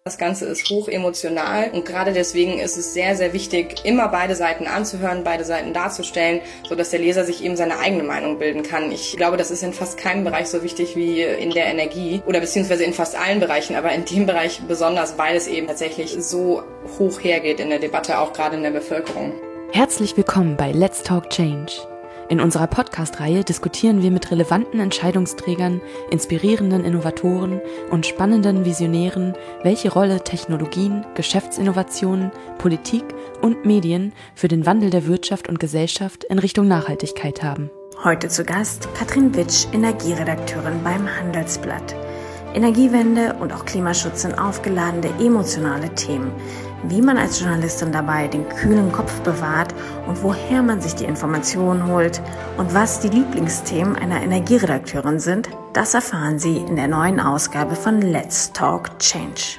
Das Ganze ist hoch emotional und gerade deswegen ist es sehr, sehr wichtig, immer beide Seiten anzuhören, beide Seiten darzustellen, sodass der Leser sich eben seine eigene Meinung bilden kann. Ich glaube, das ist in fast keinem Bereich so wichtig wie in der Energie oder beziehungsweise in fast allen Bereichen, aber in dem Bereich besonders, weil es eben tatsächlich so hoch hergeht in der Debatte, auch gerade in der Bevölkerung. Herzlich willkommen bei Let's Talk Change. In unserer Podcast-Reihe diskutieren wir mit relevanten Entscheidungsträgern, inspirierenden Innovatoren und spannenden Visionären, welche Rolle Technologien, Geschäftsinnovationen, Politik und Medien für den Wandel der Wirtschaft und Gesellschaft in Richtung Nachhaltigkeit haben. Heute zu Gast Katrin Witsch, Energieredakteurin beim Handelsblatt. Energiewende und auch Klimaschutz sind aufgeladene, emotionale Themen. Wie man als Journalistin dabei den kühlen Kopf bewahrt und woher man sich die Informationen holt und was die Lieblingsthemen einer Energieredakteurin sind, das erfahren Sie in der neuen Ausgabe von Let's Talk Change.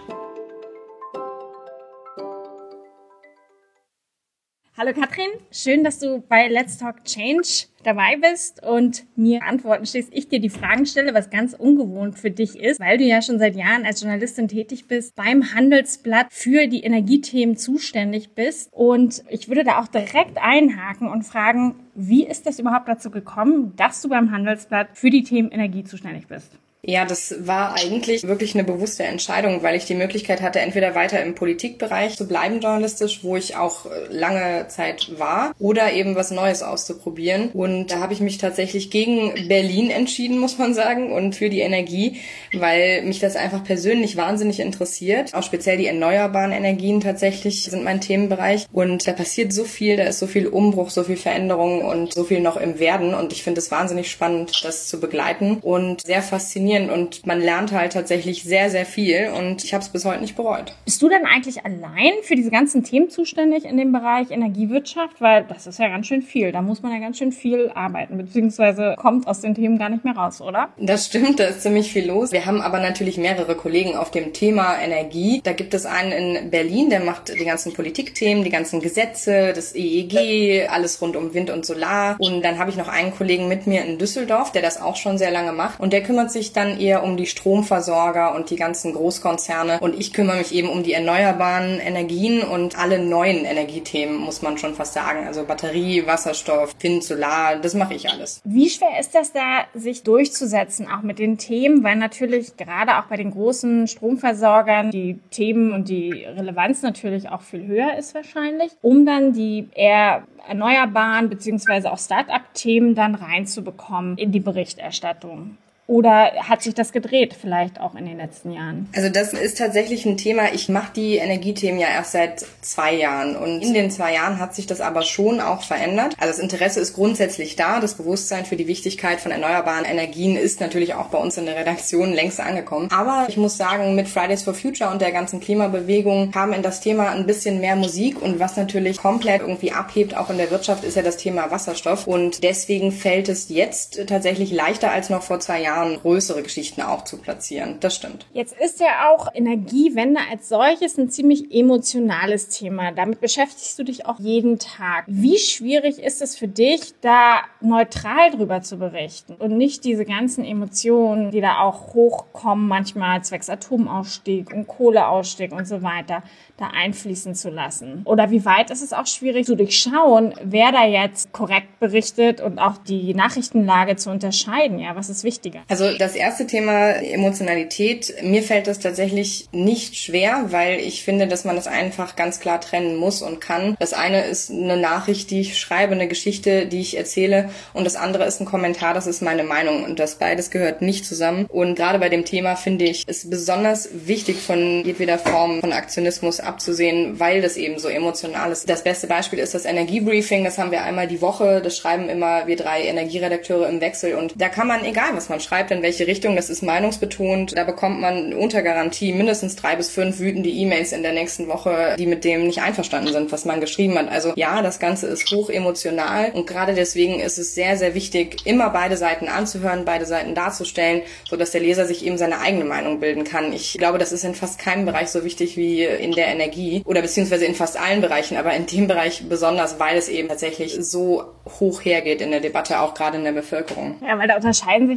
Hallo Katrin, schön, dass du bei Let's Talk Change dabei bist und mir Antworten stehst. Ich dir die Fragen stelle, was ganz ungewohnt für dich ist, weil du ja schon seit Jahren als Journalistin tätig bist, beim Handelsblatt für die Energiethemen zuständig bist. Und ich würde da auch direkt einhaken und fragen, wie ist das überhaupt dazu gekommen, dass du beim Handelsblatt für die Themen Energie zuständig bist? Ja, das war eigentlich wirklich eine bewusste Entscheidung, weil ich die Möglichkeit hatte, entweder weiter im Politikbereich zu bleiben journalistisch, wo ich auch lange Zeit war, oder eben was Neues auszuprobieren. Und da habe ich mich tatsächlich gegen Berlin entschieden, muss man sagen, und für die Energie, weil mich das einfach persönlich wahnsinnig interessiert. Auch speziell die erneuerbaren Energien tatsächlich sind mein Themenbereich. Und da passiert so viel, da ist so viel Umbruch, so viel Veränderung und so viel noch im Werden. Und ich finde es wahnsinnig spannend, das zu begleiten und sehr faszinierend. Und man lernt halt tatsächlich sehr, sehr viel und ich habe es bis heute nicht bereut. Bist du denn eigentlich allein für diese ganzen Themen zuständig in dem Bereich Energiewirtschaft? Weil das ist ja ganz schön viel. Da muss man ja ganz schön viel arbeiten, beziehungsweise kommt aus den Themen gar nicht mehr raus, oder? Das stimmt, da ist ziemlich viel los. Wir haben aber natürlich mehrere Kollegen auf dem Thema Energie. Da gibt es einen in Berlin, der macht die ganzen Politikthemen, die ganzen Gesetze, das EEG, alles rund um Wind und Solar. Und dann habe ich noch einen Kollegen mit mir in Düsseldorf, der das auch schon sehr lange macht. Und der kümmert sich dann eher um die Stromversorger und die ganzen Großkonzerne. Und ich kümmere mich eben um die erneuerbaren Energien und alle neuen Energiethemen, muss man schon fast sagen. Also Batterie, Wasserstoff, Wind, Solar, das mache ich alles. Wie schwer ist das da, sich durchzusetzen, auch mit den Themen? Weil natürlich gerade auch bei den großen Stromversorgern die Themen und die Relevanz natürlich auch viel höher ist wahrscheinlich, um dann die eher erneuerbaren beziehungsweise auch Start-up-Themen dann reinzubekommen in die Berichterstattung. Oder hat sich das gedreht, vielleicht auch in den letzten Jahren? Also das ist tatsächlich ein Thema. Ich mache die Energiethemen ja erst seit 2 Jahren. Und in den 2 Jahren hat sich das aber schon auch verändert. Also das Interesse ist grundsätzlich da. Das Bewusstsein für die Wichtigkeit von erneuerbaren Energien ist natürlich auch bei uns in der Redaktion längst angekommen. Aber ich muss sagen, mit Fridays for Future und der ganzen Klimabewegung kam in das Thema ein bisschen mehr Musik. Und was natürlich komplett irgendwie abhebt, auch in der Wirtschaft, ist ja das Thema Wasserstoff. Und deswegen fällt es jetzt tatsächlich leichter als noch vor 2 Jahren, größere Geschichten auch zu platzieren. Das stimmt. Jetzt ist ja auch Energiewende als solches ein ziemlich emotionales Thema. Damit beschäftigst du dich auch jeden Tag. Wie schwierig ist es für dich, da neutral drüber zu berichten und nicht diese ganzen Emotionen, die da auch hochkommen, manchmal zwecks Atomausstieg und Kohleausstieg und so weiter, da einfließen zu lassen? Oder wie weit ist es auch schwierig zu durchschauen, wer da jetzt korrekt berichtet und auch die Nachrichtenlage zu unterscheiden? Ja, was ist wichtiger? Also das erste Thema Emotionalität, mir fällt das tatsächlich nicht schwer, weil ich finde, dass man das einfach ganz klar trennen muss und kann. Das eine ist eine Nachricht, die ich schreibe, eine Geschichte, die ich erzähle, und das andere ist ein Kommentar, das ist meine Meinung, und das beides gehört nicht zusammen. Und gerade bei dem Thema finde ich es besonders wichtig, von jedweder Form von Aktionismus abzusehen, weil das eben so emotional ist. Das beste Beispiel ist das Energiebriefing, das haben wir einmal die Woche, das schreiben immer wir 3 Energieredakteure im Wechsel, und da kann man, egal was man schreibt, in welche Richtung, das ist meinungsbetont, da bekommt man unter Garantie mindestens 3 bis 5 wütende E-Mails in der nächsten Woche, die mit dem nicht einverstanden sind, was man geschrieben hat. Also ja, das Ganze ist hoch emotional, und gerade deswegen ist es sehr, sehr wichtig, immer beide Seiten anzuhören, beide Seiten darzustellen, sodass der Leser sich eben seine eigene Meinung bilden kann. Ich glaube, das ist in fast keinem Bereich so wichtig wie in der Energie oder beziehungsweise in fast allen Bereichen, aber in dem Bereich besonders, weil es eben tatsächlich so hoch hergeht in der Debatte, auch gerade in der Bevölkerung. Ja, weil da unterscheiden sich ja schon auch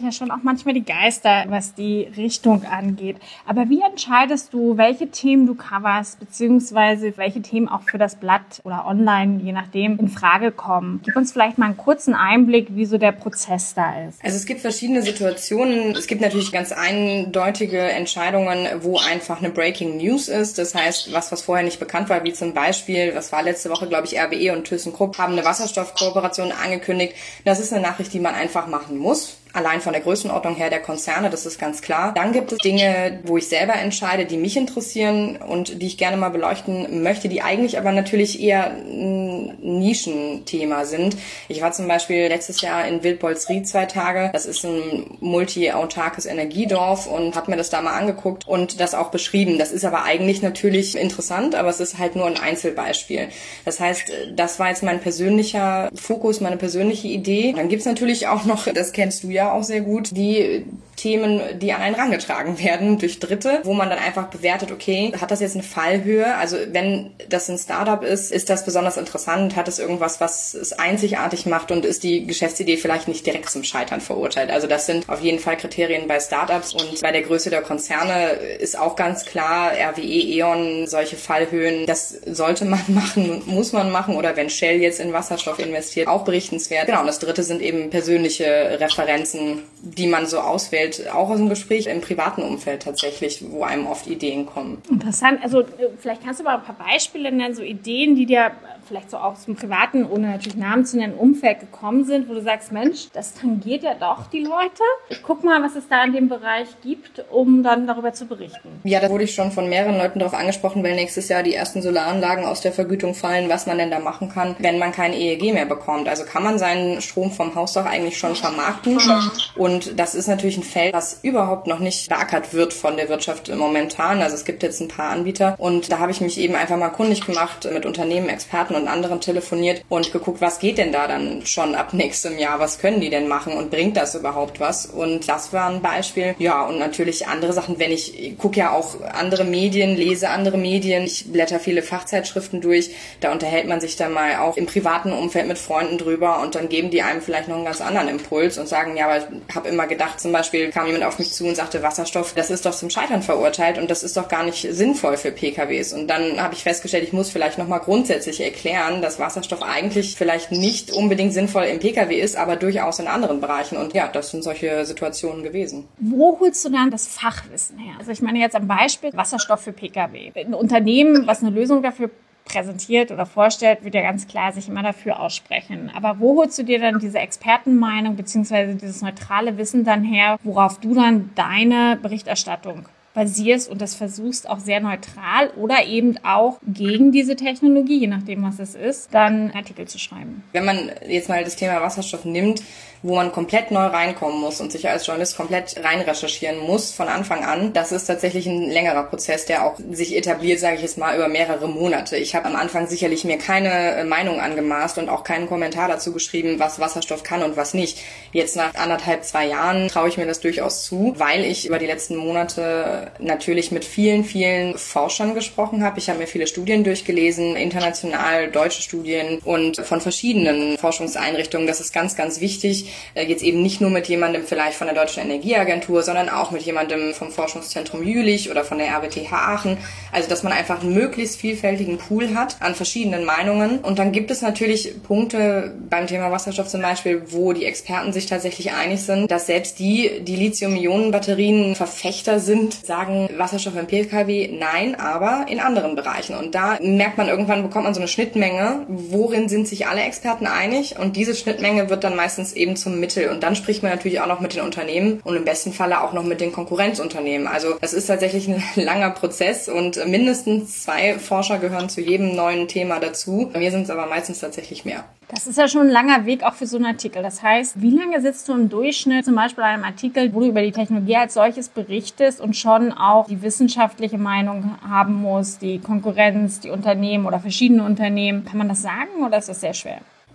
manchmal die Geister, was die Richtung angeht. Aber wie entscheidest du, welche Themen du coverst, beziehungsweise welche Themen auch für das Blatt oder online, je nachdem, in Frage kommen? Gib uns vielleicht mal einen kurzen Einblick, wie so der Prozess da ist. Also es gibt verschiedene Situationen. Es gibt natürlich ganz eindeutige Entscheidungen, wo einfach eine Breaking News ist. Das heißt, was vorher nicht bekannt war, wie zum Beispiel, was war letzte Woche, glaube ich, RWE und ThyssenKrupp haben eine Wasserstoffkooperation angekündigt. Das ist eine Nachricht, die man einfach machen muss. Allein von der Größenordnung her der Konzerne, das ist ganz klar. Dann gibt es Dinge, wo ich selber entscheide, die mich interessieren und die ich gerne mal beleuchten möchte, die eigentlich aber natürlich eher ein Nischenthema sind. Ich war zum Beispiel letztes Jahr in Wildbolsried 2 Tage. Das ist ein multi-autarkes Energiedorf und habe mir das da mal angeguckt und das auch beschrieben. Das ist aber eigentlich natürlich interessant, aber es ist halt nur ein Einzelbeispiel. Das heißt, das war jetzt mein persönlicher Fokus, meine persönliche Idee. Dann gibt's natürlich auch noch, das kennst du ja auch sehr gut, die Themen, die an einen rangetragen werden durch Dritte, wo man dann einfach bewertet, okay, hat das jetzt eine Fallhöhe? Also wenn das ein Startup ist das besonders interessant? Hat es irgendwas, was es einzigartig macht und ist die Geschäftsidee vielleicht nicht direkt zum Scheitern verurteilt? Also das sind auf jeden Fall Kriterien bei Startups und bei der Größe der Konzerne ist auch ganz klar, RWE, E.ON, solche Fallhöhen, das sollte man machen, muss man machen oder wenn Shell jetzt in Wasserstoff investiert, auch berichtenswert. Genau, und das Dritte sind eben persönliche Referenzen, die man so auswählt, auch aus dem Gespräch im privaten Umfeld tatsächlich, wo einem oft Ideen kommen. Interessant. Also vielleicht kannst du mal ein paar Beispiele nennen, so Ideen, die dir vielleicht so aus dem privaten, ohne natürlich Namen zu nennen, Umfeld gekommen sind, wo du sagst, Mensch, das tangiert ja doch die Leute. Ich guck mal, was es da in dem Bereich gibt, um dann darüber zu berichten. Ja, da wurde ich schon von mehreren Leuten darauf angesprochen, weil nächstes Jahr die ersten Solaranlagen aus der Vergütung fallen, was man denn da machen kann, wenn man kein EEG mehr bekommt. Also kann man seinen Strom vom Hausdach eigentlich schon vermarkten. Und das ist natürlich ein Feld, was überhaupt noch nicht beackert wird von der Wirtschaft momentan. Also es gibt jetzt ein paar Anbieter und da habe ich mich eben einfach mal kundig gemacht, mit Unternehmen, Experten und anderen telefoniert und geguckt, was geht denn da dann schon ab nächstem Jahr? Was können die denn machen und bringt das überhaupt was? Und das war ein Beispiel. Ja, und natürlich andere Sachen, ich gucke ja auch andere Medien, lese andere Medien, ich blätter viele Fachzeitschriften durch, da unterhält man sich dann mal auch im privaten Umfeld mit Freunden drüber und dann geben die einem vielleicht noch einen ganz anderen Impuls und sagen, ja, aber ich habe immer gedacht, zum Beispiel kam jemand auf mich zu und sagte, Wasserstoff, das ist doch zum Scheitern verurteilt und das ist doch gar nicht sinnvoll für PKWs. Und dann habe ich festgestellt, ich muss vielleicht nochmal grundsätzlich erklären, dass Wasserstoff eigentlich vielleicht nicht unbedingt sinnvoll im PKW ist, aber durchaus in anderen Bereichen. Und ja, das sind solche Situationen gewesen. Wo holst du dann das Fachwissen her? Also ich meine jetzt am Beispiel Wasserstoff für PKW. Ein Unternehmen, was eine Lösung dafür präsentiert oder vorstellt, wird ja ganz klar sich immer dafür aussprechen. Aber wo holst du dir dann diese Expertenmeinung bzw. dieses neutrale Wissen dann her, worauf du dann deine Berichterstattung basierst und das versuchst auch sehr neutral oder eben auch gegen diese Technologie, je nachdem was es ist, dann Artikel zu schreiben? Wenn man jetzt mal das Thema Wasserstoff nimmt, wo man komplett neu reinkommen muss und sich als Journalist komplett rein recherchieren muss von Anfang an, das ist tatsächlich ein längerer Prozess, der auch sich etabliert, sage ich jetzt mal, über mehrere Monate. Ich habe am Anfang sicherlich mir keine Meinung angemaßt und auch keinen Kommentar dazu geschrieben, was Wasserstoff kann und was nicht. Jetzt nach 1,5, 2 Jahren traue ich mir das durchaus zu, weil ich über die letzten Monate natürlich mit vielen, vielen Forschern gesprochen habe. Ich habe mir viele Studien durchgelesen, international, deutsche Studien und von verschiedenen Forschungseinrichtungen. Das ist ganz, ganz wichtig. Jetzt eben nicht nur mit jemandem vielleicht von der Deutschen Energieagentur, sondern auch mit jemandem vom Forschungszentrum Jülich oder von der RWTH Aachen. Also dass man einfach einen möglichst vielfältigen Pool hat an verschiedenen Meinungen. Und dann gibt es natürlich Punkte beim Thema Wasserstoff zum Beispiel, wo die Experten sich tatsächlich einig sind, dass selbst die Lithium-Ionen-Batterien Verfechter sind, sagen Wasserstoff im PKW, nein, aber in anderen Bereichen. Und da merkt man irgendwann, bekommt man so eine Schnittmenge, worin sind sich alle Experten einig? Und diese Schnittmenge wird dann meistens eben zum Mittel. Und dann spricht man natürlich auch noch mit den Unternehmen und im besten Falle auch noch mit den Konkurrenzunternehmen. Also das ist tatsächlich ein langer Prozess und mindestens 2 Forscher gehören zu jedem neuen Thema dazu. Bei mir sind es aber meistens tatsächlich mehr. Das ist ja schon ein langer Weg auch für so einen Artikel. Das heißt, wie lange sitzt du im Durchschnitt zum Beispiel an einem Artikel, wo du über die Technologie als solches berichtest und schon auch die wissenschaftliche Meinung haben musst, die Konkurrenz, die Unternehmen oder verschiedene Unternehmen? Kann man das sagen oder ist das sehr schwer?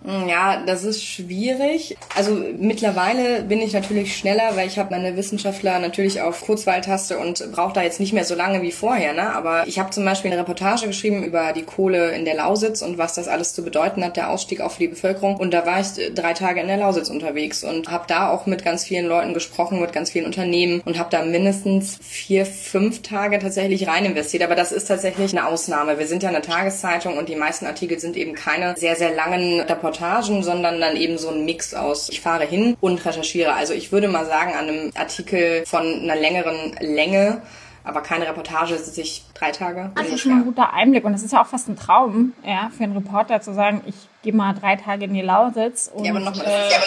Ja, das ist schwierig. Also mittlerweile bin ich natürlich schneller, weil ich habe meine Wissenschaftler natürlich auf Kurzwahltaste und brauche da jetzt nicht mehr so lange wie vorher. Ne? Aber ich habe zum Beispiel eine Reportage geschrieben über die Kohle in der Lausitz und was das alles zu bedeuten hat, der Ausstieg auch für die Bevölkerung. Und da war ich 3 Tage in der Lausitz unterwegs und habe da auch mit ganz vielen Leuten gesprochen, mit ganz vielen Unternehmen und habe da mindestens 4-5 Tage tatsächlich rein investiert. Aber das ist tatsächlich eine Ausnahme. Wir sind ja eine Tageszeitung und die meisten Artikel sind eben keine sehr, sehr langen Reportagen, sondern dann eben so ein Mix aus, ich fahre hin und recherchiere. Also ich würde mal sagen, an einem Artikel von einer längeren Länge, aber keine Reportage, sitze ich 3 Tage. Das ist schon ein guter Einblick und das ist ja auch fast ein Traum, ja, für einen Reporter zu sagen, ich gehe mal 3 Tage in die Lausitz und aber noch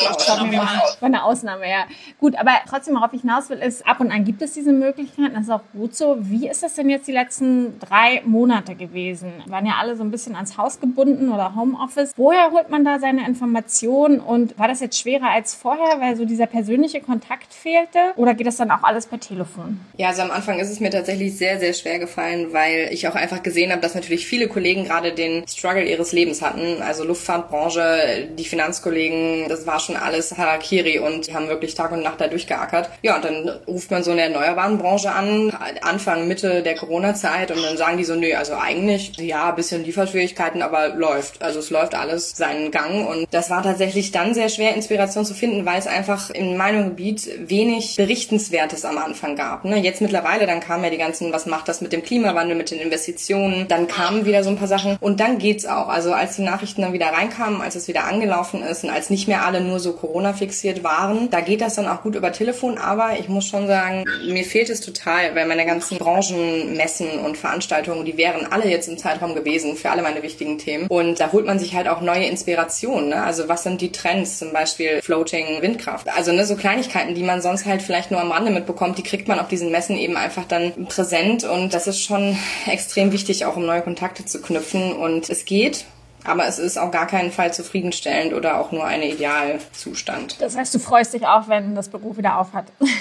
eine Ausnahme, ja. Gut, aber trotzdem, worauf ich hinaus will, ist, ab und an gibt es diese Möglichkeiten, das ist auch gut so. Wie ist das denn jetzt die letzten 3 Monate gewesen? Waren ja alle so ein bisschen ans Haus gebunden oder Homeoffice. Woher holt man da seine Informationen und war das jetzt schwerer als vorher, weil so dieser persönliche Kontakt fehlte oder geht das dann auch alles per Telefon? Ja, also am Anfang ist es mir tatsächlich sehr, sehr schwer gefallen, weil ich auch einfach gesehen habe, dass natürlich viele Kollegen gerade den Struggle ihres Lebens hatten, also Luftfahrtbranche, die Finanzkollegen, das war schon alles Harakiri und die haben wirklich Tag und Nacht da durchgeackert. Ja, und dann ruft man so in der erneuerbaren Branche an, Anfang, Mitte der Corona-Zeit und dann sagen die so, nö, also eigentlich, ja, ein bisschen Lieferschwierigkeiten, aber läuft. Also es läuft alles seinen Gang und das war tatsächlich dann sehr schwer, Inspiration zu finden, weil es einfach in meinem Gebiet wenig Berichtenswertes am Anfang gab. Ne? Jetzt mittlerweile, dann kamen ja die ganzen, was macht das mit dem Klimawandel, mit den Investitionen, dann kamen wieder so ein paar Sachen und dann geht's auch. Also als die Nachrichten dann wieder reinkamen, als es wieder angelaufen ist und als nicht mehr alle nur so Corona fixiert waren, da geht das dann auch gut über Telefon, aber ich muss schon sagen, mir fehlt es total, weil meine ganzen Branchenmessen und Veranstaltungen, die wären alle jetzt im Zeitraum gewesen für alle meine wichtigen Themen und da holt man sich halt auch neue Inspirationen, ne? Also was sind die Trends, zum Beispiel Floating Windkraft, also ne, so Kleinigkeiten, die man sonst halt vielleicht nur am Rande mitbekommt, die kriegt man auf diesen Messen eben einfach dann präsent und das ist schon extrem wichtig, auch um neue Kontakte zu knüpfen und es geht. Aber es ist auf gar keinen Fall zufriedenstellend oder auch nur ein Idealzustand. Das heißt, du freust dich auch, wenn das Büro wieder auf hat.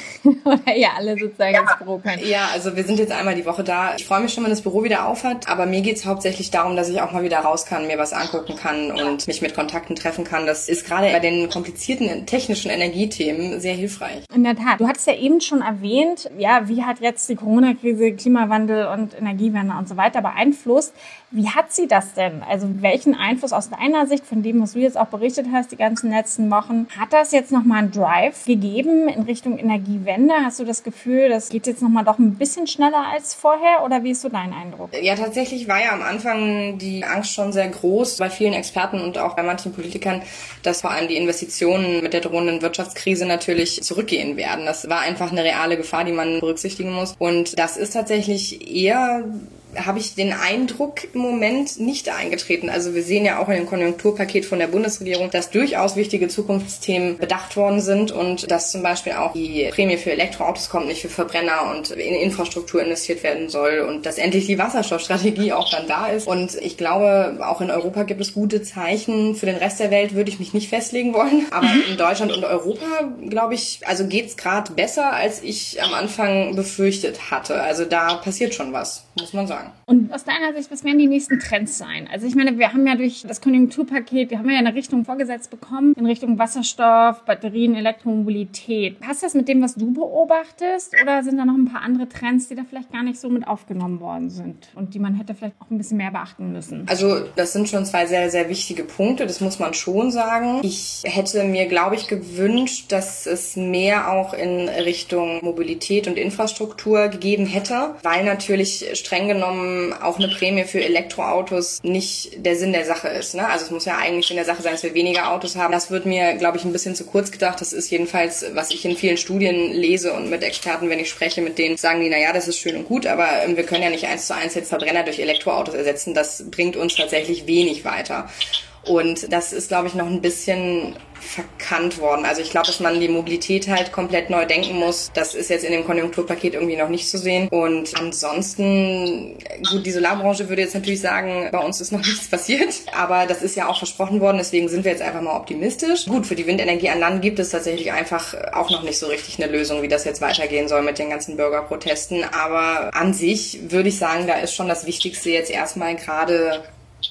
Oder ihr alle sozusagen ins Büro könnt. Ja, also wir sind jetzt einmal die Woche da. Ich freue mich schon, wenn das Büro wieder auf hat. Aber mir geht's hauptsächlich darum, dass ich auch mal wieder raus kann, mir was angucken kann und mich mit Kontakten treffen kann. Das ist gerade bei den komplizierten technischen Energiethemen sehr hilfreich. In der Tat. Du hattest ja eben schon erwähnt, ja, wie hat jetzt die Corona-Krise, Klimawandel und Energiewende und so weiter beeinflusst? Wie hat sie das denn? Also welchen Einfluss aus deiner Sicht, von dem, was du jetzt auch berichtet hast, die ganzen letzten Wochen, hat das jetzt nochmal einen Drive gegeben in Richtung Energiewende? Hast du das Gefühl, das geht jetzt nochmal doch ein bisschen schneller als vorher oder wie ist so dein Eindruck? Ja, tatsächlich war ja am Anfang die Angst schon sehr groß bei vielen Experten und auch bei manchen Politikern, dass vor allem die Investitionen mit der drohenden Wirtschaftskrise natürlich zurückgehen werden. Das war einfach eine reale Gefahr, die man berücksichtigen muss. Und das ist tatsächlich eher, habe ich den Eindruck, im Moment nicht eingetreten. Also wir sehen ja auch in dem Konjunkturpaket von der Bundesregierung, dass durchaus wichtige Zukunftsthemen bedacht worden sind und dass zum Beispiel auch die Prämie für Elektroautos kommt, nicht für Verbrenner und in Infrastruktur investiert werden soll und dass endlich die Wasserstoffstrategie auch dann da ist. Und ich glaube, auch in Europa gibt es gute Zeichen. Für den Rest der Welt würde ich mich nicht festlegen wollen. Aber in Deutschland und Europa, glaube ich, also geht's gerade besser, als ich am Anfang befürchtet hatte. Also da passiert schon was, muss man sagen. Und aus deiner Sicht, was werden die nächsten Trends sein? Also ich meine, wir haben ja durch das Konjunkturpaket, wir haben ja eine Richtung vorgesetzt bekommen, in Richtung Wasserstoff, Batterien, Elektromobilität. Passt das mit dem, was du beobachtest? Oder sind da noch ein paar andere Trends, die da vielleicht gar nicht so mit aufgenommen worden sind und die man hätte vielleicht auch ein bisschen mehr beachten müssen? Also das sind schon 2 sehr, sehr wichtige Punkte, das muss man schon sagen. Ich hätte mir, glaube ich, gewünscht, dass es mehr auch in Richtung Mobilität und Infrastruktur gegeben hätte, weil natürlich streng genommen auch eine Prämie für Elektroautos nicht der Sinn der Sache ist. Ne? Also es muss ja eigentlich Sinn der Sache sein, dass wir weniger Autos haben. Das wird mir, glaube ich, ein bisschen zu kurz gedacht. Das ist jedenfalls, was ich in vielen Studien lese und mit Experten, wenn ich spreche, mit denen sagen die, naja, das ist schön und gut, aber wir können ja nicht 1:1 jetzt Verbrenner durch Elektroautos ersetzen. Das bringt uns tatsächlich wenig weiter. Und das ist, glaube ich, noch ein bisschen verkannt worden. Also ich glaube, dass man die Mobilität halt komplett neu denken muss. Das ist jetzt in dem Konjunkturpaket irgendwie noch nicht zu sehen. Und ansonsten, gut, die Solarbranche würde jetzt natürlich sagen, bei uns ist noch nichts passiert. Aber das ist ja auch versprochen worden, deswegen sind wir jetzt einfach mal optimistisch. Gut, für die Windenergie an Land gibt es tatsächlich einfach auch noch nicht so richtig eine Lösung, wie das jetzt weitergehen soll mit den ganzen Bürgerprotesten. Aber an sich würde ich sagen, da ist schon das Wichtigste jetzt erstmal gerade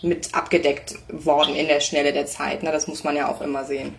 mit abgedeckt worden in der Schnelle der Zeit. Das muss man ja auch immer sehen.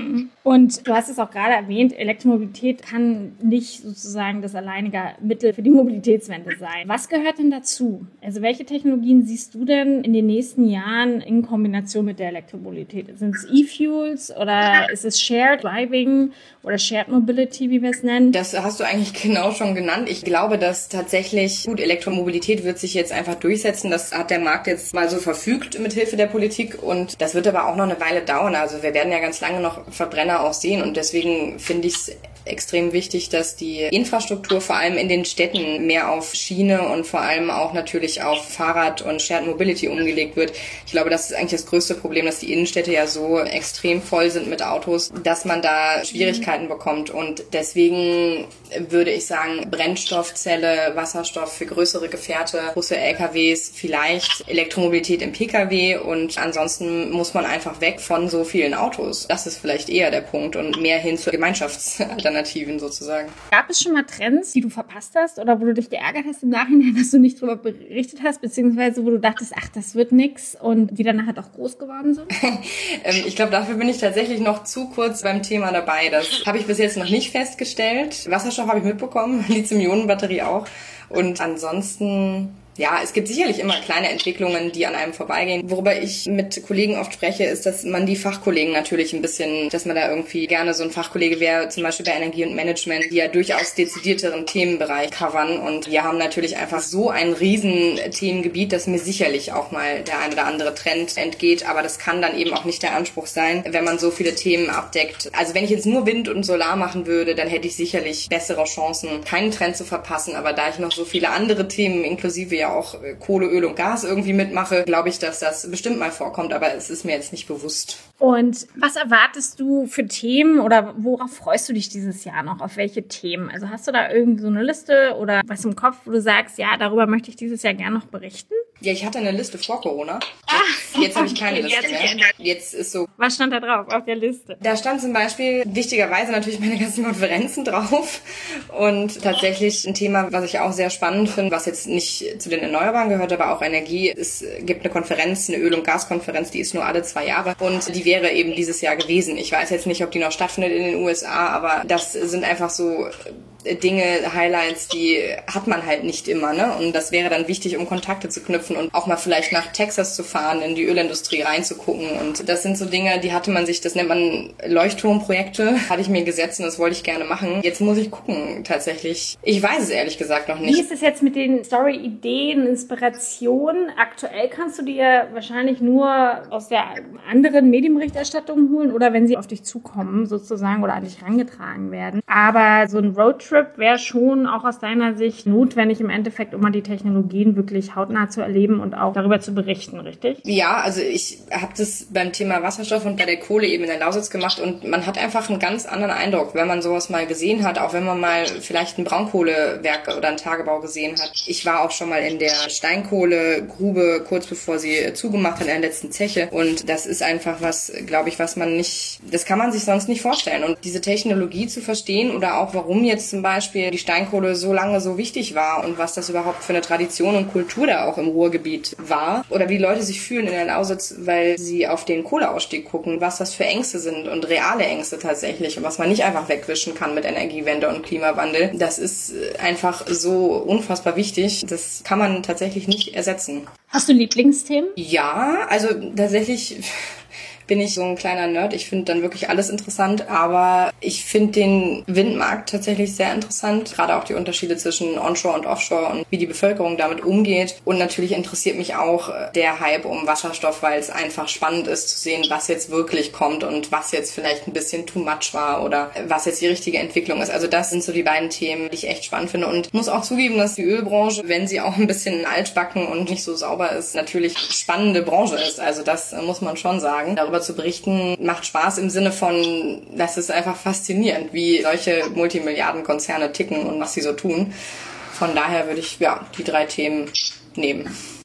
Und du hast es auch gerade erwähnt, Elektromobilität kann nicht sozusagen das alleinige Mittel für die Mobilitätswende sein. Was gehört denn dazu? Also welche Technologien siehst du denn in den nächsten Jahren in Kombination mit der Elektromobilität? Sind es E-Fuels oder ist es Shared Driving oder Shared Mobility, wie wir es nennen? Das hast du eigentlich genau schon genannt. Ich glaube, dass tatsächlich, Elektromobilität wird sich jetzt einfach durchsetzen. Das hat der Markt jetzt mal so verfügt mit Hilfe der Politik und das wird aber auch noch eine Weile dauern. Also wir werden ja ganz lange noch Verbrenner auch sehen und deswegen finde ich es extrem wichtig, dass die Infrastruktur vor allem in den Städten mehr auf Schiene und vor allem auch natürlich auf Fahrrad und Shared Mobility umgelegt wird. Ich glaube, das ist eigentlich das größte Problem, dass die Innenstädte ja so extrem voll sind mit Autos, dass man da Schwierigkeiten bekommt und deswegen würde ich sagen, Brennstoffzelle, Wasserstoff für größere Gefährte, große LKWs, vielleicht Elektromobilität im Pkw und ansonsten muss man einfach weg von so vielen Autos. Das ist vielleicht eher der Punkt und mehr hin zu Gemeinschaftsalternativen sozusagen. Gab es schon mal Trends, die du verpasst hast oder wo du dich geärgert hast im Nachhinein, dass du nicht drüber berichtet hast, beziehungsweise wo du dachtest, ach, das wird nix und die dann nachher doch groß geworden sind? Ich glaube, dafür bin ich tatsächlich noch zu kurz beim Thema dabei. Das habe ich bis jetzt noch nicht festgestellt. Wasserstoff habe ich mitbekommen, Lithium-Ionen-Batterie auch. Und ansonsten... Ja, es gibt sicherlich immer kleine Entwicklungen, die an einem vorbeigehen. Worüber ich mit Kollegen oft spreche, ist, dass man die Fachkollegen natürlich ein bisschen, dass man da irgendwie gerne so ein Fachkollege wäre, zum Beispiel bei Energie und Management, die ja durchaus dezidierteren Themenbereich covern. Und wir haben natürlich einfach so ein riesen Themengebiet, dass mir sicherlich auch mal der ein oder andere Trend entgeht. Aber das kann dann eben auch nicht der Anspruch sein, wenn man so viele Themen abdeckt. Also wenn ich jetzt nur Wind und Solar machen würde, dann hätte ich sicherlich bessere Chancen, keinen Trend zu verpassen. Aber da ich noch so viele andere Themen inklusive ja auch Kohle, Öl und Gas irgendwie mitmache, glaube ich, dass das bestimmt mal vorkommt, aber es ist mir jetzt nicht bewusst. Und was erwartest du für Themen oder worauf freust du dich dieses Jahr noch? Auf welche Themen? Also hast du da irgendwie so eine Liste oder was im Kopf, wo du sagst, ja, darüber möchte ich dieses Jahr gerne noch berichten? Ja, ich hatte eine Liste vor Corona. Jetzt habe ich keine Liste mehr. Jetzt ist so. Was stand da drauf auf der Liste? Da stand zum Beispiel wichtigerweise natürlich meine ganzen Konferenzen drauf und tatsächlich ein Thema, was ich auch sehr spannend finde, was jetzt nicht zu den Erneuerbaren gehört, aber auch Energie. Es gibt eine Konferenz, eine Öl- und Gaskonferenz, die ist nur alle 2 Jahre und die wäre eben dieses Jahr gewesen. Ich weiß jetzt nicht, ob die noch stattfindet in den USA, aber das sind einfach so Dinge, Highlights, die hat man halt nicht immer, ne? Und das wäre dann wichtig, um Kontakte zu knüpfen und auch mal vielleicht nach Texas zu fahren, in die Ölindustrie reinzugucken. Und das sind so Dinge, die hatte man sich, das nennt man Leuchtturmprojekte, hatte ich mir gesetzt und das wollte ich gerne machen. Jetzt muss ich gucken, tatsächlich. Ich weiß es ehrlich gesagt noch nicht. Wie ist es jetzt mit den Story-Ideen, Inspirationen? Aktuell kannst du dir wahrscheinlich nur aus der anderen Medienberichterstattung holen oder wenn sie auf dich zukommen sozusagen oder an dich herangetragen werden. Aber so ein Roadtrip wäre schon auch aus deiner Sicht notwendig im Endeffekt, um mal die Technologien wirklich hautnah zu erleben und auch darüber zu berichten, richtig? Ja, also ich habe das beim Thema Wasserstoff und bei der Kohle eben in der Lausitz gemacht und man hat einfach einen ganz anderen Eindruck, wenn man sowas mal gesehen hat, auch wenn man mal vielleicht ein Braunkohlewerk oder einen Tagebau gesehen hat. Ich war auch schon mal in der Steinkohlegrube, kurz bevor sie zugemacht hat, in der letzten Zeche und das ist einfach was, glaube ich, was man nicht, das kann man sich sonst nicht vorstellen und diese Technologie zu verstehen oder auch warum jetzt zum Beispiel die Steinkohle so lange so wichtig war und was das überhaupt für eine Tradition und Kultur da auch im Ruhrgebiet war oder wie die Leute sich fühlen in der Lausitz, weil sie auf den Kohleausstieg gucken, was das für Ängste sind und reale Ängste tatsächlich und was man nicht einfach wegwischen kann mit Energiewende und Klimawandel. Das ist einfach so unfassbar wichtig. Das kann man tatsächlich nicht ersetzen. Hast du Lieblingsthemen? Ja, also tatsächlich bin ich so ein kleiner Nerd. Ich finde dann wirklich alles interessant, aber ich finde den Windmarkt tatsächlich sehr interessant. Gerade auch die Unterschiede zwischen Onshore und Offshore und wie die Bevölkerung damit umgeht. Und natürlich interessiert mich auch der Hype um Wasserstoff, weil es einfach spannend ist zu sehen, was jetzt wirklich kommt und was jetzt vielleicht ein bisschen too much war oder was jetzt die richtige Entwicklung ist. Also das sind so die beiden Themen, die ich echt spannend finde und muss auch zugeben, dass die Ölbranche, wenn sie auch ein bisschen altbacken und nicht so sauber ist, natürlich spannende Branche ist. Also das muss man schon sagen. Darüber zu berichten macht Spaß im Sinne von, das ist einfach faszinierend, wie solche Multimilliardenkonzerne ticken und was sie so tun. Von daher würde ich die 3 Themen nehmen.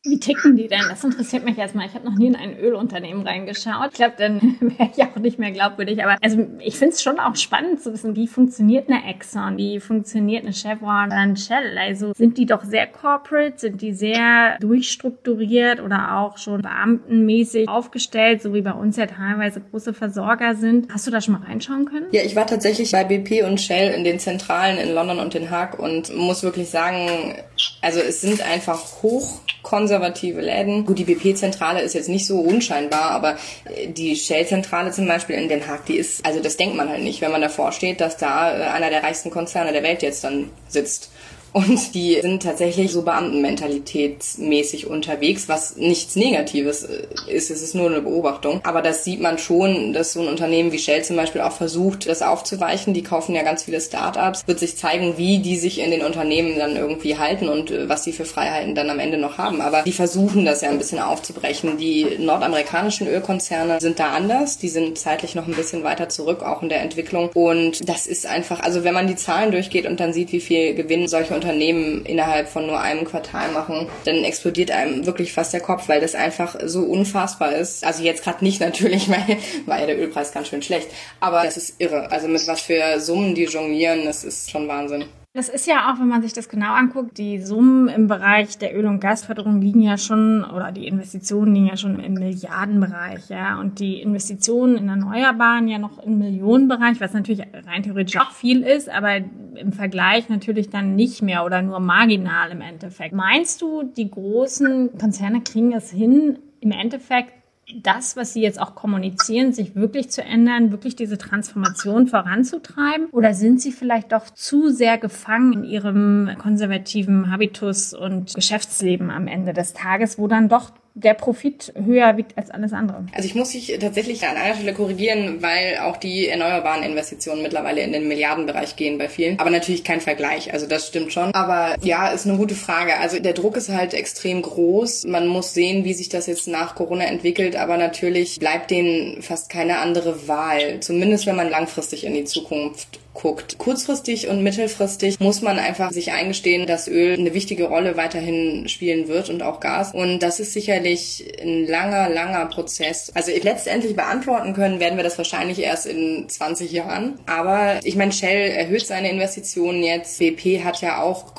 Wie ticken die denn? Das interessiert mich erstmal. Ich habe noch nie in ein Ölunternehmen reingeschaut. Ich glaube, dann wäre ich auch nicht mehr glaubwürdig. Aber also ich finde es schon auch spannend zu wissen, wie funktioniert eine Exxon, wie funktioniert eine Chevron oder ein Shell. Also sind die doch sehr corporate, sind die sehr durchstrukturiert oder auch schon beamtenmäßig aufgestellt, so wie bei uns ja teilweise große Versorger sind. Hast du da schon mal reinschauen können? Ja, ich war tatsächlich bei BP und Shell in den Zentralen in London und Den Haag und muss wirklich sagen, also es sind einfach hochkonservative Läden. Gut, die BP-Zentrale ist jetzt nicht so unscheinbar, aber die Shell-Zentrale zum Beispiel in Den Haag, die ist, also das denkt man halt nicht, wenn man davor steht, dass da einer der reichsten Konzerne der Welt jetzt dann sitzt. Und die sind tatsächlich so beamtenmentalitätsmäßig unterwegs, was nichts Negatives ist. Es ist nur eine Beobachtung. Aber das sieht man schon, dass so ein Unternehmen wie Shell zum Beispiel auch versucht, das aufzuweichen. Die kaufen ja ganz viele Start-ups. Wird sich zeigen, wie die sich in den Unternehmen dann irgendwie halten und was die für Freiheiten dann am Ende noch haben. Aber die versuchen das ja ein bisschen aufzubrechen. Die nordamerikanischen Ölkonzerne sind da anders. Die sind zeitlich noch ein bisschen weiter zurück, auch in der Entwicklung. Und das ist einfach, also wenn man die Zahlen durchgeht und dann sieht, wie viel Gewinn solche Unternehmen innerhalb von nur einem Quartal machen, dann explodiert einem wirklich fast der Kopf, weil das einfach so unfassbar ist. Also jetzt gerade nicht natürlich, weil war ja der Ölpreis ganz schön schlecht, aber das ist irre. Also mit was für Summen die jonglieren, das ist schon Wahnsinn. Das ist ja auch, wenn man sich das genau anguckt, die Summen im Bereich der Öl- und Gasförderung liegen ja schon, oder die Investitionen liegen ja schon im Milliardenbereich, ja. Und die Investitionen in Erneuerbaren ja noch im Millionenbereich, was natürlich rein theoretisch auch viel ist, aber im Vergleich natürlich dann nicht mehr oder nur marginal im Endeffekt. Meinst du, die großen Konzerne kriegen es hin, im Endeffekt das, was sie jetzt auch kommunizieren, sich wirklich zu ändern, wirklich diese Transformation voranzutreiben? Oder sind sie vielleicht doch zu sehr gefangen in ihrem konservativen Habitus und Geschäftsleben am Ende des Tages, wo dann doch der Profit höher wiegt als alles andere? Also ich muss dich tatsächlich an einer Stelle korrigieren, weil auch die erneuerbaren Investitionen mittlerweile in den Milliardenbereich gehen bei vielen. Aber natürlich kein Vergleich, also das stimmt schon. Aber ja, ist eine gute Frage. Also der Druck ist halt extrem groß. Man muss sehen, wie sich das jetzt nach Corona entwickelt. Aber natürlich bleibt denen fast keine andere Wahl. Zumindest wenn man langfristig in die Zukunft guckt. Kurzfristig und mittelfristig muss man einfach sich eingestehen, dass Öl eine wichtige Rolle weiterhin spielen wird und auch Gas. Und das ist sicherlich ein langer Prozess. Also letztendlich beantworten können werden wir das wahrscheinlich erst in 20 Jahren. Aber ich meine, Shell erhöht seine Investitionen jetzt. BP hat ja auch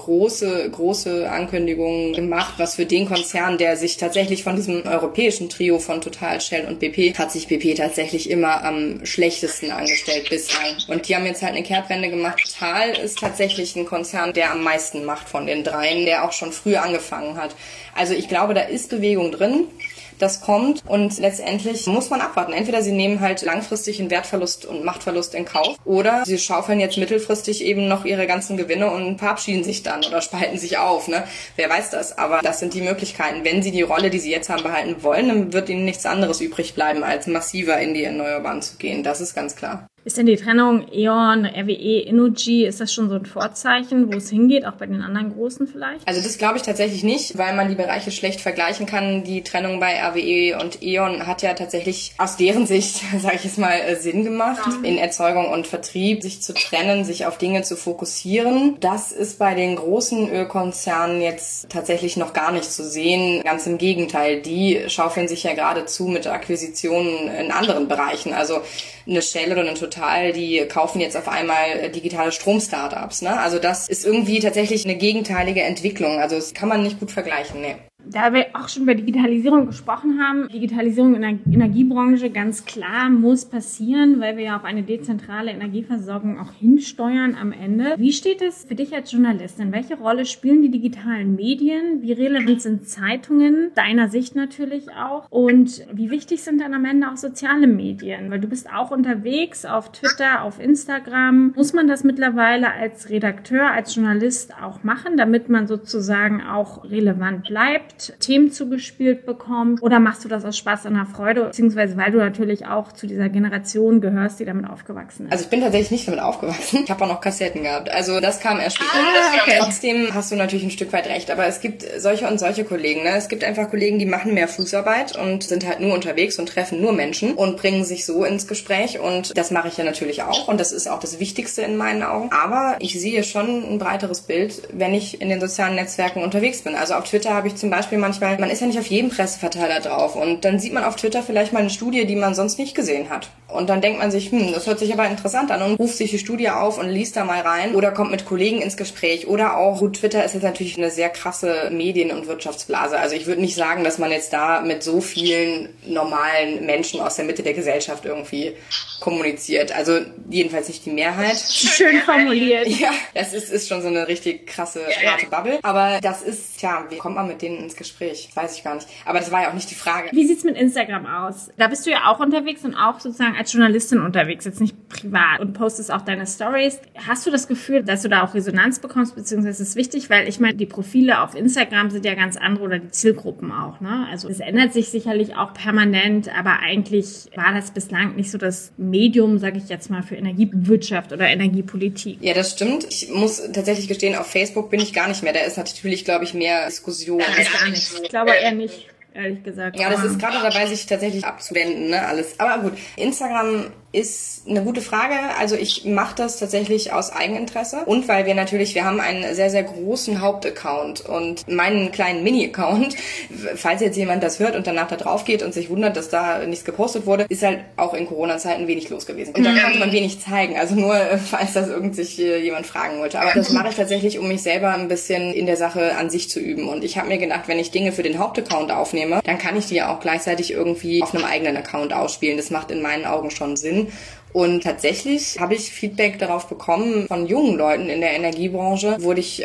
große Ankündigungen gemacht, was für den Konzern, der sich tatsächlich von diesem europäischen Trio von Total, Shell und BP, hat sich BP tatsächlich immer am schlechtesten angestellt bislang. Und die haben jetzt halt eine Kehrtwende gemacht. Total ist tatsächlich ein Konzern, der am meisten macht von den dreien, der auch schon früh angefangen hat. Also ich glaube, da ist Bewegung drin. Das kommt und letztendlich muss man abwarten. Entweder sie nehmen halt langfristig einen Wertverlust und Machtverlust in Kauf oder sie schaufeln jetzt mittelfristig eben noch ihre ganzen Gewinne und verabschieden sich dann oder spalten sich auf. Ne? Wer weiß das? Aber das sind die Möglichkeiten. Wenn sie die Rolle, die sie jetzt haben, behalten wollen, dann wird ihnen nichts anderes übrig bleiben, als massiver in die Erneuerbaren zu gehen. Das ist ganz klar. Ist denn die Trennung E.ON, RWE, Innogy, ist das schon so ein Vorzeichen, wo es hingeht, auch bei den anderen Großen vielleicht? Also das glaube ich tatsächlich nicht, weil man die Bereiche schlecht vergleichen kann. Die Trennung bei RWE und E.ON hat ja tatsächlich aus deren Sicht, sage ich jetzt mal, Sinn gemacht, in Erzeugung und Vertrieb sich zu trennen, sich auf Dinge zu fokussieren. Das ist bei den großen Ölkonzernen jetzt tatsächlich noch gar nicht zu sehen. Ganz im Gegenteil, die schaufeln sich ja geradezu mit Akquisitionen in anderen Bereichen. Also eine Shell oder eine Total, die kaufen jetzt auf einmal digitale Strom-Startups. Ne? Also das ist irgendwie tatsächlich eine gegenteilige Entwicklung. Also das kann man nicht gut vergleichen. Nee. Da wir auch schon über Digitalisierung gesprochen haben, Digitalisierung in der Energiebranche ganz klar muss passieren, weil wir ja auf eine dezentrale Energieversorgung auch hinsteuern am Ende. Wie steht es für dich als Journalistin? Welche Rolle spielen die digitalen Medien? Wie relevant sind Zeitungen? Deiner Sicht natürlich auch. Und wie wichtig sind dann am Ende auch soziale Medien? Weil du bist auch unterwegs auf Twitter, auf Instagram. Muss man das mittlerweile als Redakteur, als Journalist auch machen, damit man sozusagen auch relevant bleibt? Themen zugespielt bekommt, oder machst du das aus Spaß und Freude, beziehungsweise weil du natürlich auch zu dieser Generation gehörst, die damit aufgewachsen ist? Also ich bin tatsächlich nicht damit aufgewachsen. Ich habe auch noch Kassetten gehabt. Also das kam erst später. Okay. Trotzdem hast du natürlich ein Stück weit recht, aber es gibt solche und solche Kollegen. Ne? Es gibt einfach Kollegen, die machen mehr Fußarbeit und sind halt nur unterwegs und treffen nur Menschen und bringen sich so ins Gespräch, und das mache ich ja natürlich auch, und das ist auch das Wichtigste in meinen Augen. Aber ich sehe schon ein breiteres Bild, wenn ich in den sozialen Netzwerken unterwegs bin. Also auf Twitter habe ich zum Beispiel Beispiel manchmal, man ist ja nicht auf jedem Presseverteiler drauf und dann sieht man auf Twitter vielleicht mal eine Studie, die man sonst nicht gesehen hat. Und dann denkt man sich, das hört sich aber interessant an und ruft sich die Studie auf und liest da mal rein oder kommt mit Kollegen ins Gespräch oder auch, gut, Twitter ist jetzt natürlich eine sehr krasse Medien- und Wirtschaftsblase. Also ich würde nicht sagen, dass man jetzt da mit so vielen normalen Menschen aus der Mitte der Gesellschaft irgendwie kommuniziert. Also jedenfalls nicht die Mehrheit. Schön formuliert. Ja, das ist schon so eine richtig krasse, harte Bubble. Aber das ist, wie kommt man mit denen ins Gespräch? Das weiß ich gar nicht. Aber das war ja auch nicht die Frage. Wie sieht's mit Instagram aus? Da bist du ja auch unterwegs und auch sozusagen als Journalistin unterwegs, jetzt nicht privat und postest auch deine Stories. Hast du das Gefühl, dass du da auch Resonanz bekommst, beziehungsweise ist es wichtig? Weil ich meine, die Profile auf Instagram sind ja ganz andere oder die Zielgruppen auch, ne? Also es ändert sich sicherlich auch permanent, aber eigentlich war das bislang nicht so das Medium, sage ich jetzt mal, für Energiewirtschaft oder Energiepolitik. Ja, das stimmt. Ich muss tatsächlich gestehen, auf Facebook bin ich gar nicht mehr. Da ist natürlich, glaube ich, mehr Diskussion. Da ist gar nichts. Ich glaube eher nicht, ehrlich gesagt. Ja, das ist gerade dabei, sich tatsächlich abzuwenden, ne, alles. Aber gut, Instagram ist eine gute Frage. Also ich mache das tatsächlich aus Eigeninteresse und weil wir haben einen sehr, sehr großen Hauptaccount und meinen kleinen Mini-Account, falls jetzt jemand das hört und danach da drauf geht und sich wundert, dass da nichts gepostet wurde, ist halt auch in Corona-Zeiten wenig los gewesen. Und da konnte man wenig zeigen, also nur, falls das sich jemand fragen wollte. Aber das mache ich tatsächlich, um mich selber ein bisschen in der Sache an sich zu üben. Und ich habe mir gedacht, wenn ich Dinge für den Hauptaccount aufnehme, dann kann ich die ja auch gleichzeitig irgendwie auf einem eigenen Account ausspielen. Das macht in meinen Augen schon Sinn. Und tatsächlich habe ich Feedback darauf bekommen von jungen Leuten in der Energiebranche. Wurde ich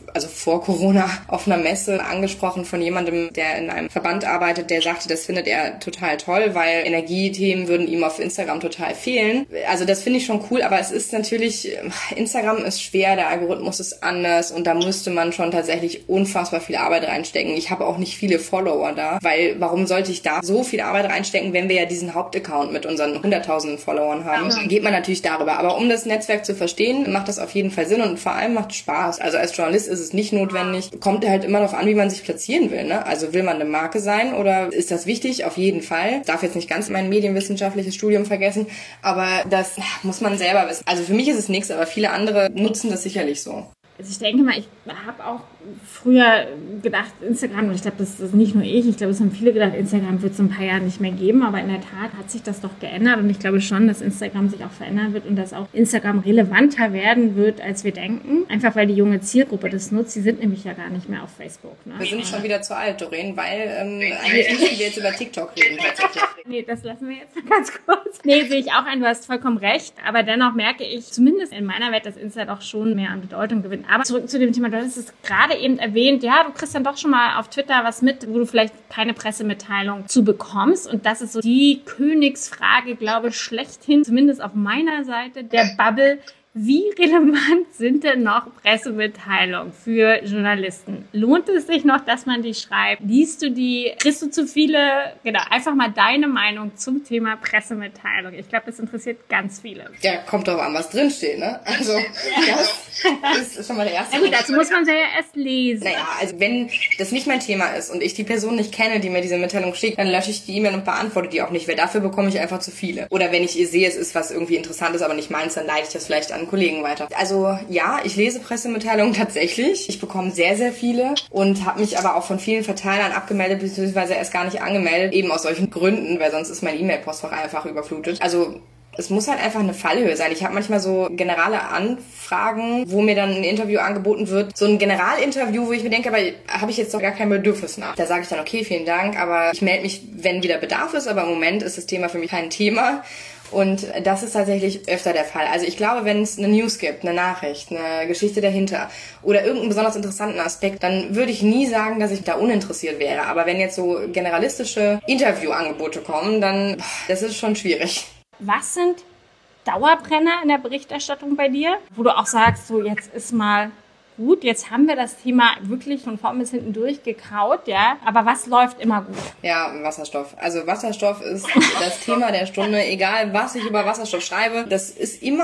vor Corona auf einer Messe angesprochen von jemandem, der in einem Verband arbeitet, der sagte, das findet er total toll, weil Energiethemen würden ihm auf Instagram total fehlen. Also das finde ich schon cool, aber es ist natürlich, Instagram ist schwer, der Algorithmus ist anders und da müsste man schon tatsächlich unfassbar viel Arbeit reinstecken. Ich habe auch nicht viele Follower da, weil warum sollte ich da so viel Arbeit reinstecken, wenn wir ja diesen Hauptaccount mit unseren 100.000 Followern haben? Geht man natürlich darüber. Aber um das Netzwerk zu verstehen, macht das auf jeden Fall Sinn und vor allem macht es Spaß. Also als Journalist ist es nicht notwendig. Kommt halt immer noch an, wie man sich platzieren will, ne? Also will man eine Marke sein oder ist das wichtig? Auf jeden Fall. Darf jetzt nicht ganz mein medienwissenschaftliches Studium vergessen, aber das muss man selber wissen. Also für mich ist es nichts, aber viele andere nutzen das sicherlich so. Also ich denke mal, ich habe auch früher gedacht, Instagram, und ich glaube, das ist nicht nur ich glaube, es haben viele gedacht, Instagram wird es in ein paar Jahren nicht mehr geben, aber in der Tat hat sich das doch geändert und ich glaube schon, dass Instagram sich auch verändern wird und dass auch Instagram relevanter werden wird, als wir denken. Einfach, weil die junge Zielgruppe das nutzt, die sind nämlich ja gar nicht mehr auf Facebook. Ne? Wir sind schon wieder zu alt, Doreen, weil eigentlich müssen wir jetzt über TikTok reden tatsächlich. Nee, das lassen wir jetzt ganz kurz. Nee, sehe ich auch ein, du hast vollkommen recht, aber dennoch merke ich, zumindest in meiner Welt, dass Insta doch schon mehr an Bedeutung gewinnt. Aber zurück zu dem Thema, du hast es gerade eben erwähnt, ja, du kriegst dann doch schon mal auf Twitter was mit, wo du vielleicht keine Pressemitteilung zu bekommst und das ist so die Königsfrage, glaube ich, schlechthin, zumindest auf meiner Seite der Bubble. Wie relevant sind denn noch Pressemitteilungen für Journalisten? Lohnt es sich noch, dass man die schreibt? Liest du die? Kriegst du zu viele? Genau, einfach mal deine Meinung zum Thema Pressemitteilung. Ich glaube, das interessiert ganz viele. Ja, kommt doch an, was drinsteht, ne? Also, das ist schon mal der erste. Na gut, dazu muss man sie ja erst lesen. Naja, also wenn das nicht mein Thema ist und ich die Person nicht kenne, die mir diese Mitteilung schickt, dann lösche ich die E-Mail und beantworte die auch nicht, weil dafür bekomme ich einfach zu viele. Oder wenn ich sehe, es ist was irgendwie Interessantes, aber nicht meins, dann leite ich das vielleicht an Kollegen weiter. Also ja, ich lese Pressemitteilungen tatsächlich. Ich bekomme sehr, sehr viele und habe mich aber auch von vielen Verteilern abgemeldet, beziehungsweise erst gar nicht angemeldet, eben aus solchen Gründen, weil sonst ist mein E-Mail-Postfach einfach überflutet. Also es muss halt einfach eine Fallhöhe sein. Ich habe manchmal so generale Anfragen, wo mir dann ein Interview angeboten wird. So ein Generalinterview, wo ich mir denke, aber habe ich jetzt doch gar kein Bedürfnis nach. Da sage ich dann, okay, vielen Dank, aber ich melde mich, wenn wieder Bedarf ist, aber im Moment ist das Thema für mich kein Thema. Und das ist tatsächlich öfter der Fall. Also ich glaube, wenn es eine News gibt, eine Nachricht, eine Geschichte dahinter oder irgendeinen besonders interessanten Aspekt, dann würde ich nie sagen, dass ich da uninteressiert wäre. Aber wenn jetzt so generalistische Interviewangebote kommen, dann das ist schon schwierig. Was sind Dauerbrenner in der Berichterstattung bei dir, wo du auch sagst, so jetzt ist mal gut, jetzt haben wir das Thema wirklich von vorn bis hinten durchgekaut, ja, aber was läuft immer gut? Ja, Wasserstoff. Also Wasserstoff ist das Thema der Stunde, egal was ich über Wasserstoff schreibe, das ist immer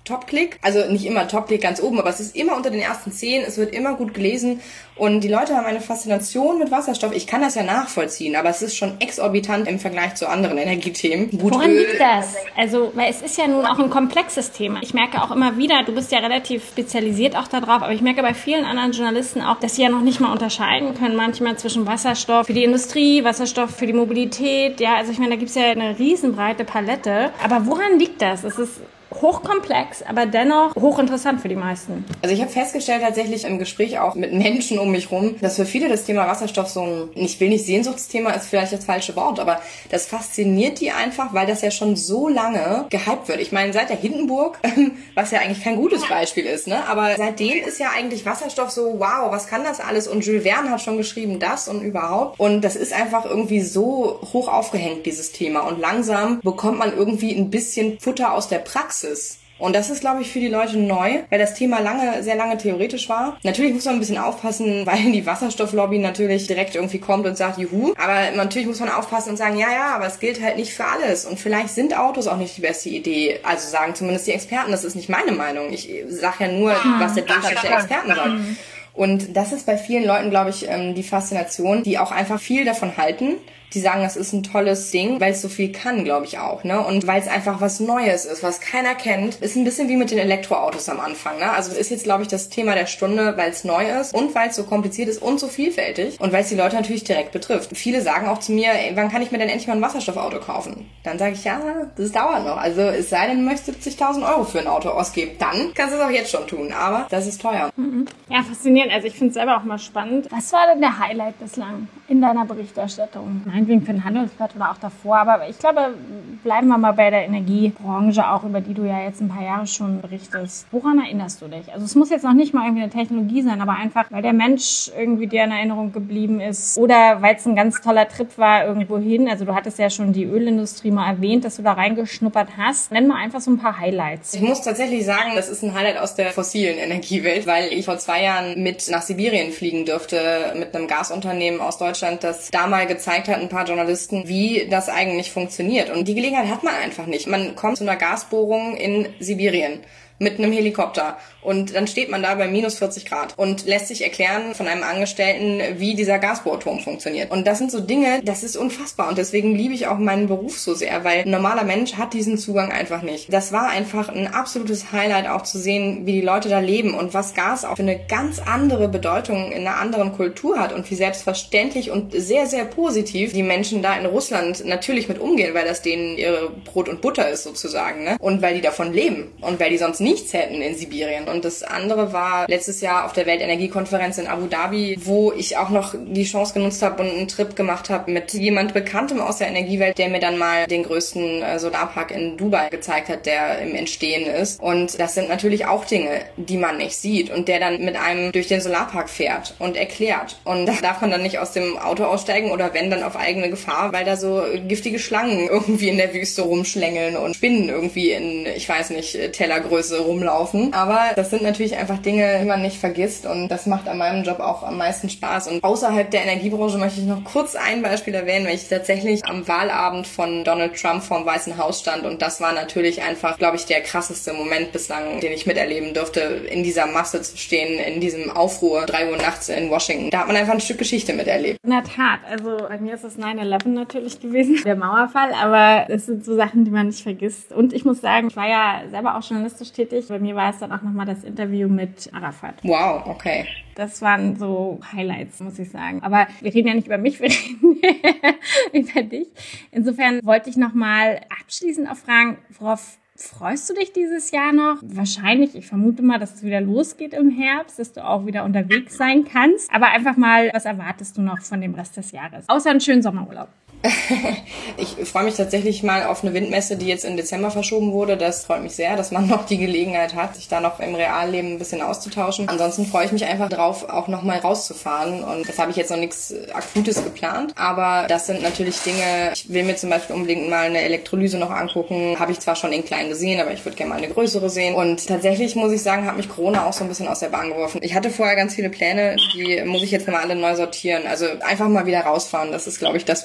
Top-Click. Also nicht immer Top-Click ganz oben, aber es ist immer unter den ersten 10, es wird immer gut gelesen und die Leute haben eine Faszination mit Wasserstoff. Ich kann das ja nachvollziehen, aber es ist schon exorbitant im Vergleich zu anderen Energiethemen. Woran liegt das? Also, weil es ist ja nun auch ein komplexes Thema. Ich merke auch immer wieder, du bist ja relativ spezialisiert auch darauf, aber ich merke bei vielen anderen Journalisten auch, dass sie ja noch nicht mal unterscheiden können manchmal zwischen Wasserstoff für die Industrie, Wasserstoff für die Mobilität. Ja, also ich meine, da gibt's ja eine riesenbreite Palette. Aber woran liegt das? Es ist hochkomplex, aber dennoch hochinteressant für die meisten. Also ich habe festgestellt tatsächlich im Gespräch auch mit Menschen um mich rum, dass für viele das Thema Wasserstoff so ein, ich will nicht Sehnsuchtsthema, ist vielleicht das falsche Wort, aber das fasziniert die einfach, weil das ja schon so lange gehypt wird. Ich meine, seit der Hindenburg, was ja eigentlich kein gutes Beispiel ist, ne? Aber seitdem ist ja eigentlich Wasserstoff so, wow, was kann das alles? Und Jules Verne hat schon geschrieben, das und überhaupt. Und das ist einfach irgendwie so hoch aufgehängt, dieses Thema. Und langsam bekommt man irgendwie ein bisschen Futter aus der Praxis. Und das ist, glaube ich, für die Leute neu, weil das Thema sehr lange theoretisch war. Natürlich muss man ein bisschen aufpassen, weil die Wasserstofflobby natürlich direkt irgendwie kommt und sagt, juhu. Aber natürlich muss man aufpassen und sagen, ja, aber es gilt halt nicht für alles. Und vielleicht sind Autos auch nicht die beste Idee. Also sagen zumindest die Experten, das ist nicht meine Meinung. Ich sage ja nur, was der durchschnittliche Experten sagt. Und das ist bei vielen Leuten, glaube ich, die Faszination, die auch einfach viel davon halten. Die sagen, das ist ein tolles Ding, weil es so viel kann, glaube ich auch, ne? Und weil es einfach was Neues ist, was keiner kennt. Ist ein bisschen wie mit den Elektroautos am Anfang, ne? Also ist jetzt, glaube ich, das Thema der Stunde, weil es neu ist und weil es so kompliziert ist und so vielfältig und weil es die Leute natürlich direkt betrifft. Viele sagen auch zu mir, ey, wann kann ich mir denn endlich mal ein Wasserstoffauto kaufen? Dann sage ich, ja, das dauert noch. Also es sei denn, du möchtest 70.000 € für ein Auto ausgeben. Dann kannst du es auch jetzt schon tun, aber das ist teuer. Ja, faszinierend. Also ich finde es selber auch mal spannend. Was war denn der Highlight bislang in deiner Berichterstattung? Meinetwegen für den Handelsblatt oder auch davor, aber ich glaube, bleiben wir mal bei der Energiebranche auch, über die du ja jetzt ein paar Jahre schon berichtest. Woran erinnerst du dich? Also es muss jetzt noch nicht mal irgendwie eine Technologie sein, aber einfach, weil der Mensch irgendwie dir in Erinnerung geblieben ist oder weil es ein ganz toller Trip war irgendwo hin. Also du hattest ja schon die Ölindustrie mal erwähnt, dass du da reingeschnuppert hast. Nenn mal einfach so ein paar Highlights. Ich muss tatsächlich sagen, das ist ein Highlight aus der fossilen Energiewelt, weil ich vor 2 Jahren mit nach Sibirien fliegen durfte mit einem Gasunternehmen aus Deutschland, das da mal gezeigt hat, ein paar Journalisten, wie das eigentlich funktioniert. Und die Gelegenheit hat man einfach nicht. Man kommt zu einer Gasbohrung in Sibirien mit einem Helikopter und dann steht man da bei minus 40 Grad und lässt sich erklären von einem Angestellten, wie dieser Gasbohrturm funktioniert. Und das sind so Dinge, das ist unfassbar und deswegen liebe ich auch meinen Beruf so sehr, weil ein normaler Mensch hat diesen Zugang einfach nicht. Das war einfach ein absolutes Highlight auch zu sehen, wie die Leute da leben und was Gas auch für eine ganz andere Bedeutung in einer anderen Kultur hat und wie selbstverständlich und sehr, sehr positiv die Menschen da in Russland natürlich mit umgehen, weil das denen ihre Brot und Butter ist sozusagen, ne? Und weil die davon leben und weil die sonst nichts hätten in Sibirien. Und das andere war letztes Jahr auf der Weltenergiekonferenz in Abu Dhabi, wo ich auch noch die Chance genutzt habe und einen Trip gemacht habe mit jemand Bekanntem aus der Energiewelt, der mir dann mal den größten Solarpark in Dubai gezeigt hat, der im Entstehen ist. Und das sind natürlich auch Dinge, die man nicht sieht und der dann mit einem durch den Solarpark fährt und erklärt. Und da darf man dann nicht aus dem Auto aussteigen oder wenn, dann auf eigene Gefahr, weil da so giftige Schlangen irgendwie in der Wüste rumschlängeln und Spinnen irgendwie in, ich weiß nicht, Tellergröße rumlaufen. Aber das sind natürlich einfach Dinge, die man nicht vergisst und das macht an meinem Job auch am meisten Spaß. Und außerhalb der Energiebranche möchte ich noch kurz ein Beispiel erwähnen, weil ich tatsächlich am Wahlabend von Donald Trump vorm Weißen Haus stand und das war natürlich einfach, glaube ich, der krasseste Moment bislang, den ich miterleben durfte, in dieser Masse zu stehen, in diesem Aufruhr, 3 Uhr nachts in Washington. Da hat man einfach ein Stück Geschichte miterlebt. In der Tat, also bei mir ist es 9/11 natürlich gewesen, der Mauerfall, aber es sind so Sachen, die man nicht vergisst. Und ich muss sagen, ich war ja selber auch journalistisch tätig. Bei mir war es dann auch nochmal das Interview mit Arafat. Wow, okay. Das waren so Highlights, muss ich sagen. Aber wir reden ja nicht über mich, wir reden über dich. Insofern wollte ich nochmal abschließend auch fragen, worauf freust du dich dieses Jahr noch? Wahrscheinlich, ich vermute mal, dass es wieder losgeht im Herbst, dass du auch wieder unterwegs sein kannst. Aber einfach mal, was erwartest du noch von dem Rest des Jahres? Außer einen schönen Sommerurlaub. Ich freue mich tatsächlich mal auf eine Windmesse, die jetzt im Dezember verschoben wurde. Das freut mich sehr, dass man noch die Gelegenheit hat, sich da noch im Realleben ein bisschen auszutauschen. Ansonsten freue ich mich einfach drauf, auch noch mal rauszufahren. Und das habe ich jetzt noch nichts Akutes geplant. Aber das sind natürlich Dinge, ich will mir zum Beispiel unbedingt mal eine Elektrolyse noch angucken. Habe ich zwar schon in klein gesehen, aber ich würde gerne mal eine größere sehen. Und tatsächlich muss ich sagen, hat mich Corona auch so ein bisschen aus der Bahn geworfen. Ich hatte vorher ganz viele Pläne, die muss ich jetzt mal alle neu sortieren. Also einfach mal wieder rausfahren. Das ist, glaube ich, das, worauf ich mich am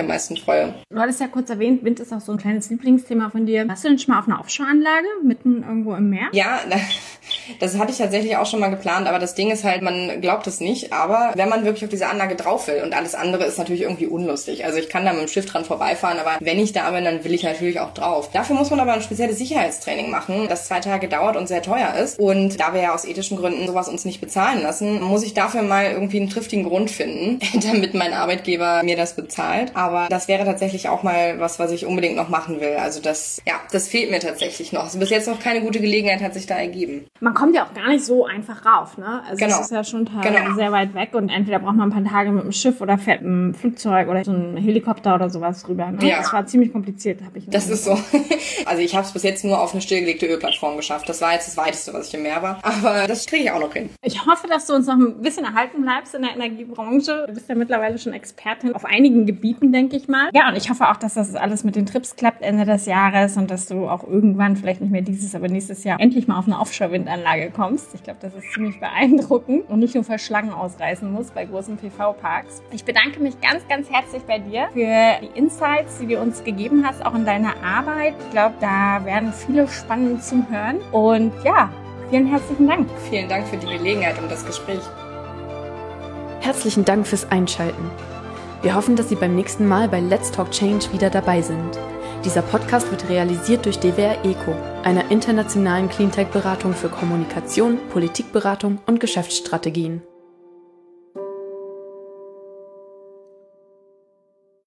am meisten freue. Du hattest ja kurz erwähnt, Wind ist auch so ein kleines Lieblingsthema von dir. Warst du denn schon mal auf einer Offshore-Anlage mitten irgendwo im Meer? Ja, das hatte ich tatsächlich auch schon mal geplant, aber das Ding ist halt, man glaubt es nicht, aber wenn man wirklich auf diese Anlage drauf will und alles andere ist natürlich irgendwie unlustig. Also ich kann da mit dem Schiff dran vorbeifahren, aber wenn ich da bin, dann will ich natürlich auch drauf. Dafür muss man aber ein spezielles Sicherheitstraining machen, das 2 Tage dauert und sehr teuer ist. Und da wir ja aus ethischen Gründen sowas uns nicht bezahlen lassen, muss ich dafür mal irgendwie einen triftigen Grund finden, damit mein Arbeitgeber mir das bezahlt. Aber das wäre tatsächlich auch mal was ich unbedingt noch machen will. Also das fehlt mir tatsächlich noch. Also bis jetzt noch keine gute Gelegenheit hat sich da ergeben. Man kommt ja auch gar nicht so einfach rauf, ne? Also genau. Es ist ja schon sehr weit weg und entweder braucht man ein paar Tage mit dem Schiff oder fährt mit dem Flugzeug oder so ein Helikopter oder sowas rüber. Ne? Ja. Das war ziemlich kompliziert, habe ich. Das ist so. Also ich habe es bis jetzt nur auf eine stillgelegte Ölplattform geschafft. Das war jetzt das Weiteste, was ich im Meer war. Aber das kriege ich auch noch hin. Ich hoffe, dass du uns noch ein bisschen erhalten bleibst in der Energiebranche. Du bist ja mittlerweile schon Expertin auf einigen Gebieten, denke ich mal. Ja, und ich hoffe auch, dass das alles mit den Trips klappt Ende des Jahres und dass du auch irgendwann, vielleicht nicht mehr dieses, aber nächstes Jahr, endlich mal auf eine Offshore-Windanlage kommst. Ich glaube, das ist ziemlich beeindruckend und nicht nur vor Schlangen ausreißen muss bei großen PV-Parks. Ich bedanke mich ganz, ganz herzlich bei dir für die Insights, die du uns gegeben hast, auch in deiner Arbeit. Ich glaube, da werden viele spannend zum Hören. Und ja, vielen herzlichen Dank. Vielen Dank für die Gelegenheit und das Gespräch. Herzlichen Dank fürs Einschalten. Wir hoffen, dass Sie beim nächsten Mal bei Let's Talk Change wieder dabei sind. Dieser Podcast wird realisiert durch DWR ECO, einer internationalen Cleantech-Beratung für Kommunikation, Politikberatung und Geschäftsstrategien.